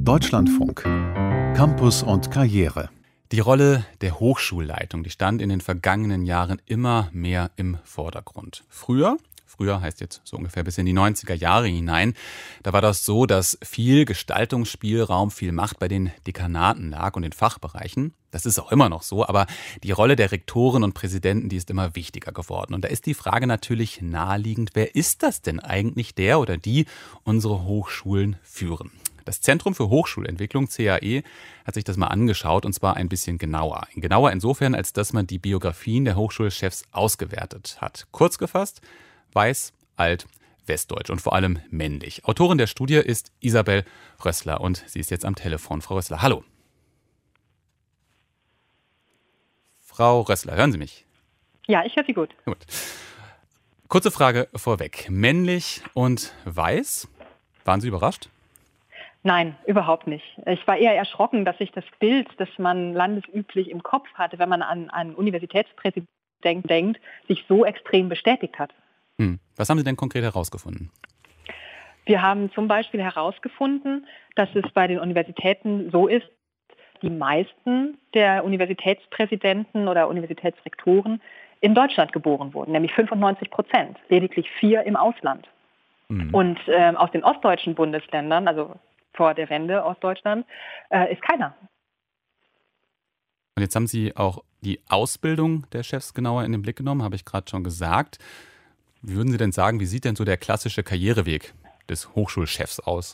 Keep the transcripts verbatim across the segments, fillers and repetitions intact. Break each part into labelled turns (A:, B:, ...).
A: Deutschlandfunk. Campus und Karriere.
B: Die Rolle der Hochschulleitung, die stand in den vergangenen Jahren immer mehr im Vordergrund. Früher, früher heißt jetzt so ungefähr bis in die neunziger Jahre hinein, da war das so, dass viel Gestaltungsspielraum, viel Macht bei den Dekanaten lag und den Fachbereichen. Das ist auch immer noch so, aber die Rolle der Rektoren und Präsidenten, die ist immer wichtiger geworden. Und da ist die Frage natürlich naheliegend, wer ist das denn eigentlich, der oder die unsere Hochschulen führen? Das Zentrum für Hochschulentwicklung, C H E, hat sich das mal angeschaut, und zwar ein bisschen genauer. Genauer insofern, als dass man die Biografien der Hochschulchefs ausgewertet hat. Kurz gefasst, weiß, alt, westdeutsch und vor allem männlich. Autorin der Studie ist Isabel Rössler und sie ist jetzt am Telefon. Frau Rössler, hallo. Frau Rössler, hören Sie mich?
C: Ja, ich höre Sie gut.
B: Gut. Kurze Frage vorweg. Männlich und weiß, waren Sie überrascht?
C: Nein, überhaupt nicht. Ich war eher erschrocken, dass sich das Bild, das man landesüblich im Kopf hatte, wenn man an einen Universitätspräsidenten denkt, sich so extrem bestätigt hat.
B: Hm. Was haben Sie denn konkret herausgefunden?
C: Wir haben zum Beispiel herausgefunden, dass es bei den Universitäten so ist, die meisten der Universitätspräsidenten oder Universitätsrektoren in Deutschland geboren wurden, nämlich fünfundneunzig Prozent, lediglich vier im Ausland. Hm. Und äh, aus den ostdeutschen Bundesländern, also vor der Wende Ostdeutschland, äh, ist keiner.
B: Und jetzt haben Sie auch die Ausbildung der Chefs genauer in den Blick genommen, habe ich gerade schon gesagt. Wie würden Sie denn sagen, wie sieht denn so der klassische Karriereweg des Hochschulchefs aus?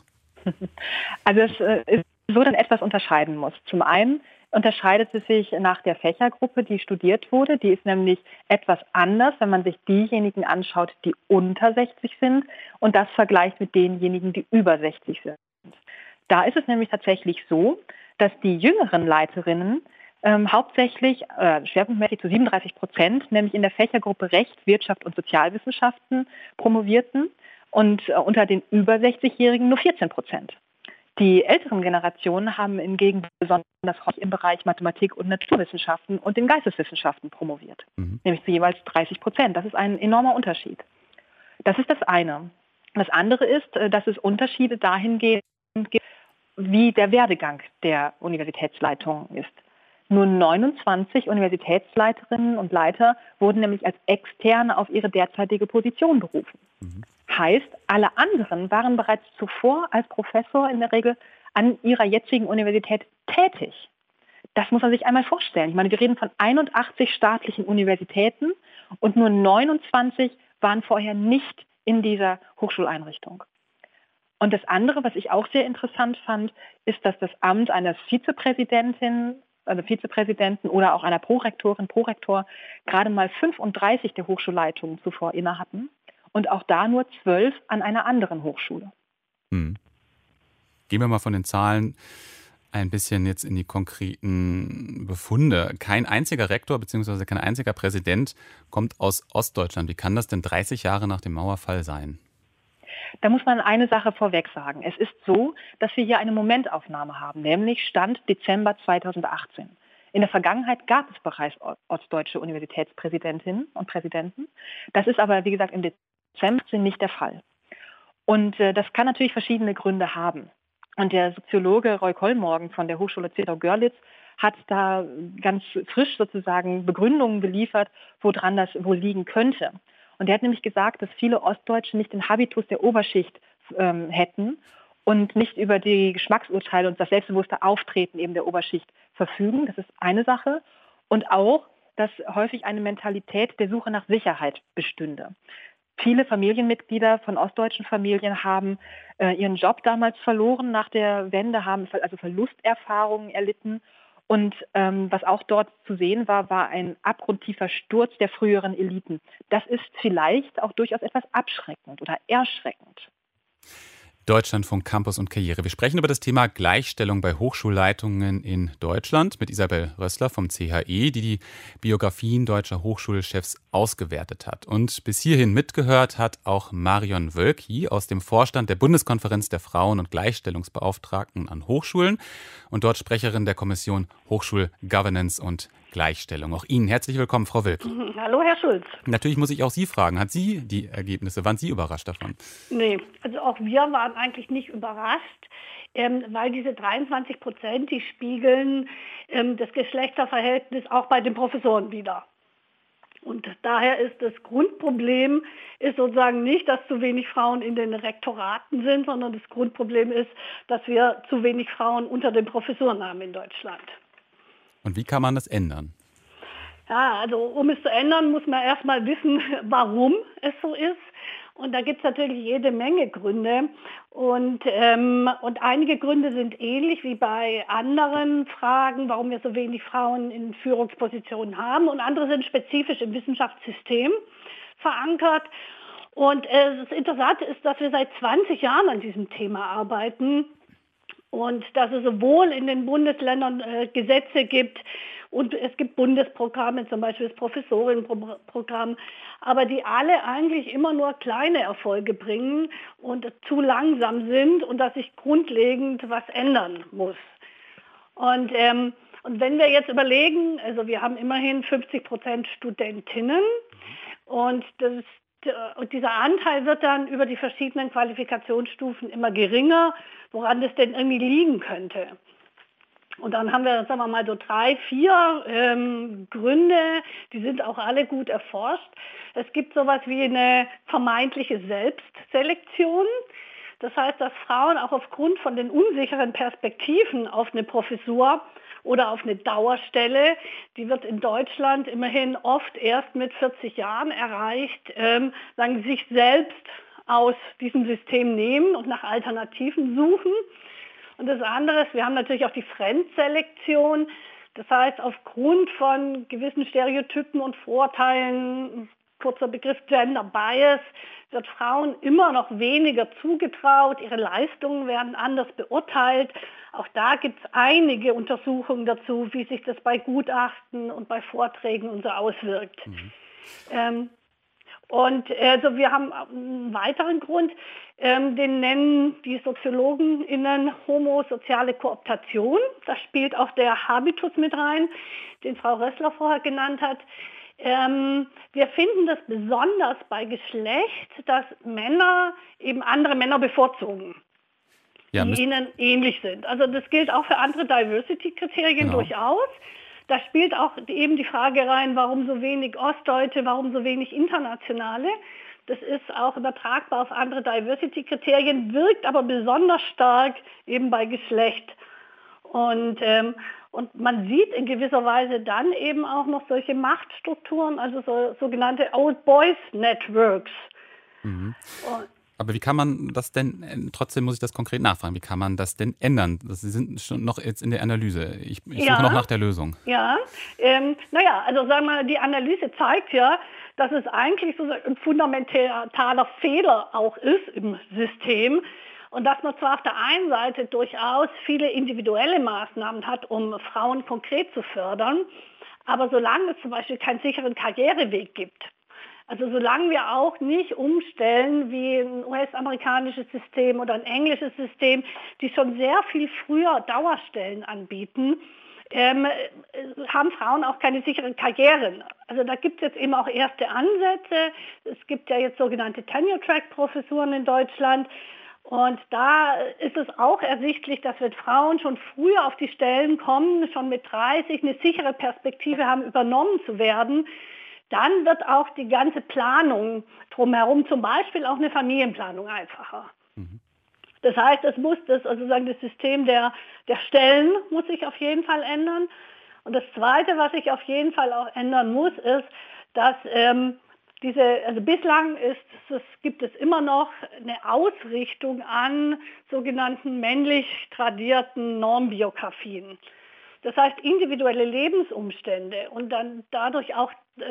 C: Also es äh, ist so, dass etwas unterscheiden muss. Zum einen unterscheidet es sich nach der Fächergruppe, die studiert wurde. Die ist nämlich etwas anders, wenn man sich diejenigen anschaut, die unter sechzig sind und das vergleicht mit denjenigen, die über sechzig sind. Da ist es nämlich tatsächlich so, dass die jüngeren Leiterinnen ähm, hauptsächlich, äh, schwerpunktmäßig zu siebenunddreißig Prozent, nämlich in der Fächergruppe Recht, Wirtschaft und Sozialwissenschaften promovierten und äh, unter den über sechzigjährigen nur vierzehn Prozent. Die älteren Generationen haben hingegen besonders häufig im Bereich Mathematik und Naturwissenschaften und den Geisteswissenschaften promoviert, mhm. nämlich zu jeweils dreißig Prozent. Das ist ein enormer Unterschied. Das ist das eine. Das andere ist, dass es Unterschiede dahingehend gibt, wie der Werdegang der Universitätsleitung ist. Nur neunundzwanzig Universitätsleiterinnen und Leiter wurden nämlich als Externe auf ihre derzeitige Position berufen. Mhm. Heißt, alle anderen waren bereits zuvor als Professor in der Regel an ihrer jetzigen Universität tätig. Das muss man sich einmal vorstellen. Ich meine, wir reden von einundachtzig staatlichen Universitäten und nur neunundzwanzig waren vorher nicht in dieser Hochschuleinrichtung. Und das andere, was ich auch sehr interessant fand, ist, dass das Amt einer Vizepräsidentin, also Vizepräsidenten oder auch einer Prorektorin, Prorektor gerade mal fünfunddreißig der Hochschulleitungen zuvor inne hatten und auch da nur zwölf an einer anderen Hochschule.
B: Hm. Gehen wir mal von den Zahlen ein bisschen jetzt in die konkreten Befunde. Kein einziger Rektor bzw. kein einziger Präsident kommt aus Ostdeutschland. Wie kann das denn dreißig Jahre nach dem Mauerfall sein?
C: Da muss man eine Sache vorweg sagen. Es ist so, dass wir hier eine Momentaufnahme haben, nämlich Stand Dezember zweitausendachtzehn. In der Vergangenheit gab es bereits ostdeutsche Universitätspräsidentinnen und Präsidenten. Das ist aber, wie gesagt, im Dezember nicht der Fall. Und äh, das kann natürlich verschiedene Gründe haben. Und der Soziologe Roy Kollmorgen von der Hochschule Zwickau-Görlitz hat da ganz frisch sozusagen Begründungen geliefert, woran das wohl liegen könnte. Und er hat nämlich gesagt, dass viele Ostdeutsche nicht den Habitus der Oberschicht ähm, hätten und nicht über die Geschmacksurteile und das selbstbewusste Auftreten eben der Oberschicht verfügen. Das ist eine Sache. Und auch, dass häufig eine Mentalität der Suche nach Sicherheit bestünde. Viele Familienmitglieder von ostdeutschen Familien haben äh, ihren Job damals verloren nach der Wende, haben also Verlusterfahrungen erlitten. Und ähm, was auch dort zu sehen war, war ein abgrundtiefer Sturz der früheren Eliten. Das ist vielleicht auch durchaus etwas abschreckend oder erschreckend.
B: Deutschlandfunk Campus und Karriere. Wir sprechen über das Thema Gleichstellung bei Hochschulleitungen in Deutschland mit Isabel Rössler vom C H E, die die Biografien deutscher Hochschulchefs ausgewertet hat. Und bis hierhin mitgehört hat auch Marion Wölki aus dem Vorstand der Bundeskonferenz der Frauen- und Gleichstellungsbeauftragten an Hochschulen und dort Sprecherin der Kommission Hochschulgovernance und Gleichstellung. Auch Ihnen herzlich willkommen, Frau Wilk.
D: Hallo, Herr Schulz.
B: Natürlich muss ich auch Sie fragen, hat Sie die Ergebnisse, waren Sie überrascht davon?
D: Nee, also auch wir waren eigentlich nicht überrascht, ähm, weil diese dreiundzwanzig Prozent, die spiegeln ähm, das Geschlechterverhältnis auch bei den Professoren wider. Und daher ist das Grundproblem ist sozusagen nicht, dass zu wenig Frauen in den Rektoraten sind, sondern das Grundproblem ist, dass wir zu wenig Frauen unter den Professoren haben in Deutschland.
B: Und wie kann man das ändern?
D: Ja, also um es zu ändern, muss man erstmal wissen, warum es so ist. Und da gibt es natürlich jede Menge Gründe. Und, ähm, und einige Gründe sind ähnlich wie bei anderen Fragen, warum wir so wenig Frauen in Führungspositionen haben. Und andere sind spezifisch im Wissenschaftssystem verankert. Und äh, das Interessante ist, dass wir seit zwanzig Jahren an diesem Thema arbeiten. Und dass es sowohl in den Bundesländern äh, Gesetze gibt und es gibt Bundesprogramme, zum Beispiel das Professorinnenprogramm, aber die alle eigentlich immer nur kleine Erfolge bringen und zu langsam sind und dass sich grundlegend was ändern muss. Und, ähm, und wenn wir jetzt überlegen, also wir haben immerhin fünfzig Prozent Studentinnen und das Und dieser Anteil wird dann über die verschiedenen Qualifikationsstufen immer geringer, woran das denn irgendwie liegen könnte. Und dann haben wir, sagen wir mal, so drei, vier ähm, Gründe, die sind auch alle gut erforscht. Es gibt sowas wie eine vermeintliche Selbstselektion. Das heißt, dass Frauen auch aufgrund von den unsicheren Perspektiven auf eine Professur oder auf eine Dauerstelle, die wird in Deutschland immerhin oft erst mit vierzig Jahren erreicht, ähm, sagen, sich selbst aus diesem System nehmen und nach Alternativen suchen. Und das andere ist, wir haben natürlich auch die Fremdselektion. Das heißt, aufgrund von gewissen Stereotypen und Vorurteilen, kurzer Begriff Gender Bias, wird Frauen immer noch weniger zugetraut, ihre Leistungen werden anders beurteilt. Auch da gibt es einige Untersuchungen dazu, wie sich das bei Gutachten und bei Vorträgen und so auswirkt. Mhm. Ähm, und also wir haben einen weiteren Grund, ähm, den nennen die SoziologInnen homosoziale Kooptation. Da spielt auch der Habitus mit rein, den Frau Rössler vorher genannt hat. Ähm, wir finden das besonders bei Geschlecht, dass Männer eben andere Männer bevorzugen, ja, die ihnen ähnlich sind. Also das gilt auch für andere Diversity-Kriterien genau. durchaus. Da spielt auch eben die Frage rein, warum so wenig Ostdeutsche, warum so wenig Internationale. Das ist auch übertragbar auf andere Diversity-Kriterien, wirkt aber besonders stark eben bei Geschlecht. Und, ähm, und man sieht in gewisser Weise dann eben auch noch solche Machtstrukturen, also so, sogenannte Old Boys Networks.
B: Mhm. Aber wie kann man das denn, trotzdem muss ich das konkret nachfragen, wie kann man das denn ändern? Sie sind schon noch jetzt in der Analyse. Ich, ich suche
D: ja,
B: noch nach der Lösung.
D: Ja, ähm, naja, also sagen wir mal, die Analyse zeigt ja, dass es eigentlich so ein fundamentaler Fehler auch ist im System. Und dass man zwar auf der einen Seite durchaus viele individuelle Maßnahmen hat, um Frauen konkret zu fördern, aber solange es zum Beispiel keinen sicheren Karriereweg gibt, also solange wir auch nicht umstellen wie ein U S-amerikanisches System oder ein englisches System, die schon sehr viel früher Dauerstellen anbieten, ähm, haben Frauen auch keine sicheren Karrieren. Also da gibt es jetzt eben auch erste Ansätze. Es gibt ja jetzt sogenannte Tenure-Track-Professuren in Deutschland. Und da ist es auch ersichtlich, dass wenn Frauen schon früher auf die Stellen kommen, schon mit dreißig eine sichere Perspektive haben, übernommen zu werden, dann wird auch die ganze Planung drumherum, zum Beispiel auch eine Familienplanung, einfacher. Mhm. Das heißt, es muss das, also sagen, das System der, der Stellen muss sich auf jeden Fall ändern. Und das Zweite, was sich auf jeden Fall auch ändern muss, ist, dass ähm, diese, also bislang ist, es gibt es immer noch eine Ausrichtung an sogenannten männlich tradierten Normbiografien. Das heißt, individuelle Lebensumstände und dann dadurch auch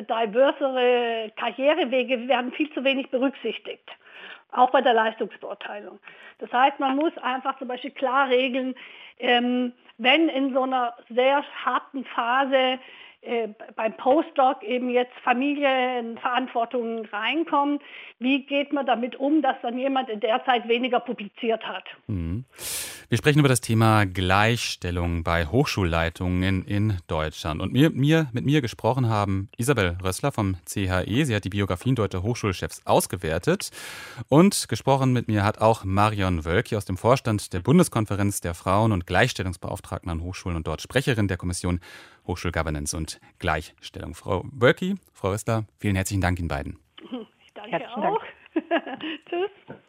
D: diversere Karrierewege werden viel zu wenig berücksichtigt, auch bei der Leistungsbeurteilung. Das heißt, man muss einfach zum Beispiel klar regeln, ähm, wenn in so einer sehr harten Phase äh, beim Postdoc eben jetzt Familienverantwortungen reinkommen. Wie geht man damit um, dass dann jemand in der Zeit weniger publiziert hat?
B: Mhm. Wir sprechen über das Thema Gleichstellung bei Hochschulleitungen in Deutschland. Und mir, mir, mit mir gesprochen haben Isabel Rössler vom C H E. Sie hat die Biografien deutscher Hochschulchefs ausgewertet. Und gesprochen mit mir hat auch Marion Wölki aus dem Vorstand der Bundeskonferenz der Frauen- und Gleichstellungsbeauftragten an Hochschulen und dort Sprecherin der Kommission Hochschulgovernance und Gleichstellung. Frau Wölki, Frau Rössler, vielen herzlichen Dank Ihnen beiden.
D: Ich danke
C: Herzlichen
D: auch. Tschüss.